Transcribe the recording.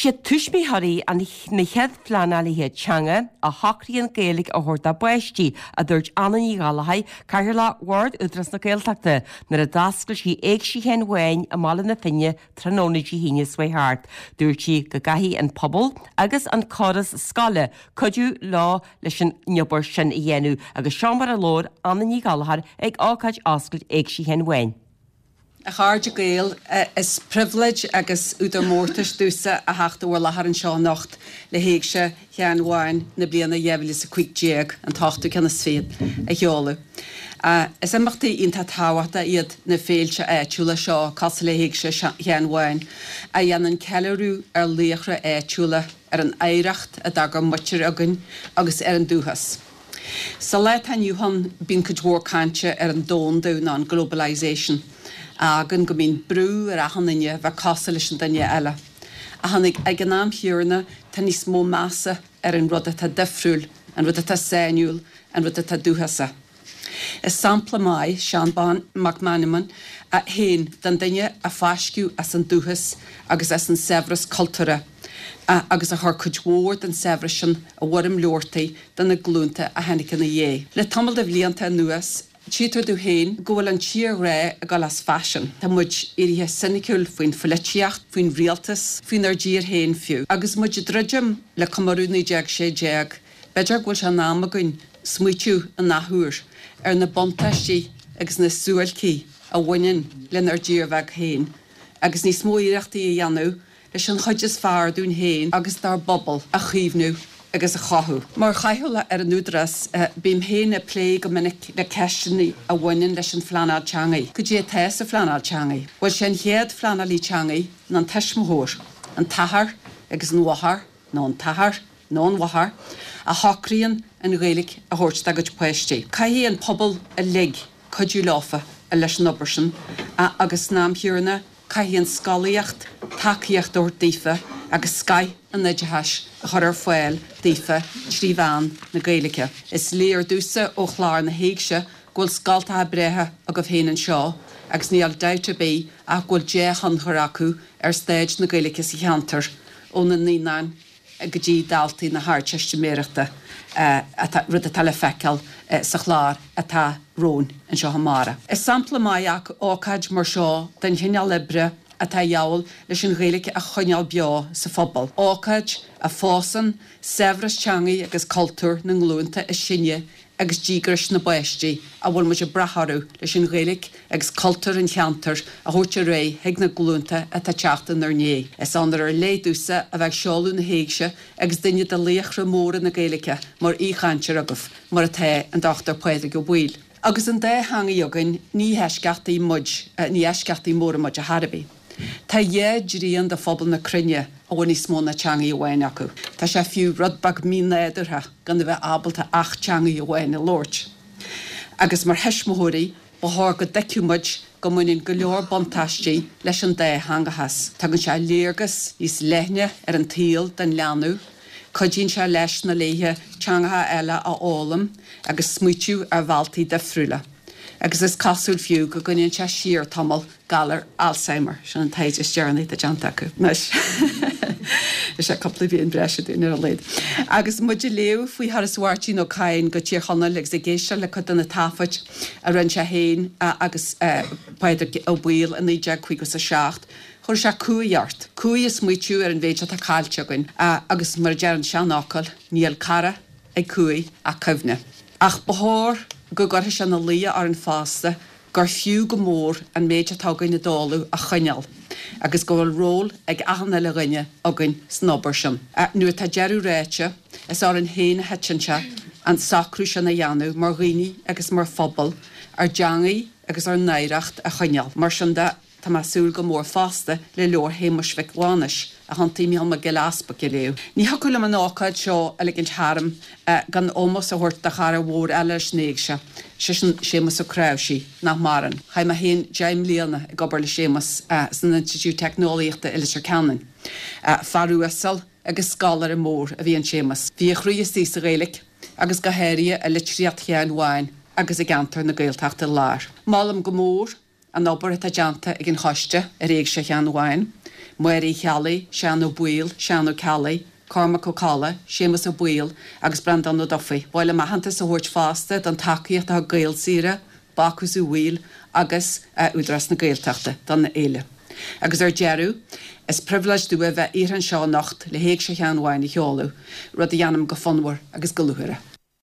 Si tuismi harí an na chead flanali he teanga a hachríon Gaeilge a thuirta buistí a dúirt Annaí Galahai Cairla Ward udras na Gaeltachta nar a dascail sí éag sí hen bhain a mala na finne trónaidí híine Swayhart. Dúirt sí go gaithí an pobl agus an choras scala codú lá leis an neobar sin i dhéanú agus seomar a lór Annaí Galahai ag ácaid ascail éag sí hen bhain. A cháde Gael is privilege agus údar mórtas dúsa a heachta bhfuil lethar an seo nacht le héag se cheanháin na bliana dhéhla sa cuiig déag an tachtú cena sféad a cheola. Is imachtaí ionta táhachta iad na féilte éitiúla seo cas le héag se cheanháin a dhéanaan ceilirú ar léochra éitiúla ar an éireacht a dagar mutir agan agus ar an dúchas. Sa leit an Johan bín codhór cáinte ar an dón dún an globalisation. Agan go mín brú ar ahanine bheit casa leis an daine eile. A hanig ag an náam hiúrna tan ní smó massa ar an rud atá difriúil, an rud atá séniúil, an rud atá dúhasa. Is sampla mai, Sean McManaman, a héin dan daine a fásciú as an dúhas agus as an sevras cultúra, agus a thar cudhór an sevrasin a bhrim leortaí dan na glúnta a henig na dhé. Le tamil de bhlianta nuas, Títar dú héin gohfuil an tír ré a gal as fashion. Tá muid irithe sinicúil faoin folitiacht, faoin rialtas, faoin ar dír héin fiú. Agus muid drudjum le camarúnaí deag sé deag, beidir gohfuil se námagun smuitiú an nathúr ar na bontaistí agus na súilcí a bhainin len ar dír bheag héin. Agus ní smó iireachtaí a dhéanú leis an chuideas fearr dún héin agus dar bobbal a chíomhnú agus a chathú. Mar chaithúla ar an údras bím héin a plé go minic le ceistení a bhainin leis an flanáil teangaí. Go dé teas a flanáil teangaí. Bhfuil sé an chéad flanáilí teangaí ná an teismthóir, an tahar agus an wahar, nó an tahar, nó an wahar, a hacríonn an Gaeilge a thuirt agad poistí. Caithí an pobl a lig codú láfa a leis an obairsin agus náam hiúrna caithí an scalaíocht, tacaíocht úr dífa agus scai an neideheis a chur ar foiil dífa tríomhán na Gaeilge. Is léar dúsa ó chláir na héigse ghfuil scaltathe bréthe a go bhhéanaan seo agus níall deite bé a ghfuil déchan chur acu ar stéid na Gaeilge sa cheantar ó na nínain go dtí daltaí na háirteiste méireachta rud a tala feiceal sa chláir atá rón an seo hamara. Is sampla maiach ácaid mar seo den cheanneal libre atá jaall leis an Gaeilge a choineal beo sa phobal. Ácaid a fásan, sevras teangaí agus cultúr na nglúnta is sinne agus dígris na baistí a bhfuil muid a bratharú leis an Gaeilge agus cultúr an cheantar a thuirte ré heag na glúnta atá teachtain ar né. Is annar ar léadúsa a bheith seáú na héigse agus duine de léochra móra na Gaeilge mar íchaintear agah mar atá an dátar poide go bhil. Agus an dé hanga jogan ní heisceachtaí muid, ní heisceachtaí móra muid a Harbí. Tá dhé dríon de phobal na crunne a bhain smó na teangaí bhhain acu. Tá sé fiú rudbag mí néidirtha gan bheith ábalta 8 teangaí bhhain na Lord. Agus mar heismóirí ba thar go deiciúmuid go muinn go leor bontaistí leis an dé hangahas. Tá gan sé léargas níos leithne ar an tíal den leanú, codín sé leis na léithe teangatha eile a álam agus smuitiú ar bhaltaí de friúla. Agus is casúil fiú go gannn sé siar tamil galar Alzheimer sin an taid is dearnaí de deanta acu. Meis is sé coppla bhíon breise dún ar a léad. Agus muidir léo faoi Harriswartí nó cain go tíor chana le a géise le chud na tafaid a rin sé héin agus peidir ó bhil a 9 chuig sa 7. Chir sé cuaart. Cua is muitiú ar an bhéide a cáilteagain agus mar dearan seanácail níl cara ag cua a cumhne. Ach bethir go gurtha se na lia ar an fásta gur fiú go mór an méide tágain na dáú a chuineal, agus go bhfuil ról ag ahanna le rinne agan snobbarsin. Nuair tá dearú réite is ar an héana hetinse an sacrú se na dheanú mar rií agus mar phobal ar deangaí agus ar néireacht a chuineal. Mar sin de tá súil go mór fásta le leor héimeis bheicháis a hantaí mé me gelaspa go léú. Ní hacuil an ácaid seo a le gin tearm gan ómas a thuirt a chara bhór eile snéigse, sémas a cráibsí nach maran. Chaim a héon Jaim Líana ag gobar le sémas san Institute Technoliaachta Eilitir Canan. Farúasal agus scalar a mór a bhíon sémas. Bhí a chríostí sa Gaeilge agus go héirí a litríocht chean bháin agus i gantar na Gaeltachta lár. Málam go mór an obair a deanta ag an choiste a réag se chean bháin, Muirí chealaí, sean ó buil, sean ó cealaí, Cormac ó cala, sémas ó buil agus brandan ó dofaí. Bhile mahananta sa hort fásta don takeíocht a gail síre, bacchus ú bhuil agus údras na gailteachta don na éile. Agus Jeru, is privilege dú a bheith an seo nacht le héag sé cheanhhain i cheolú, rud a dhéanam go fonmhar agus go luaire.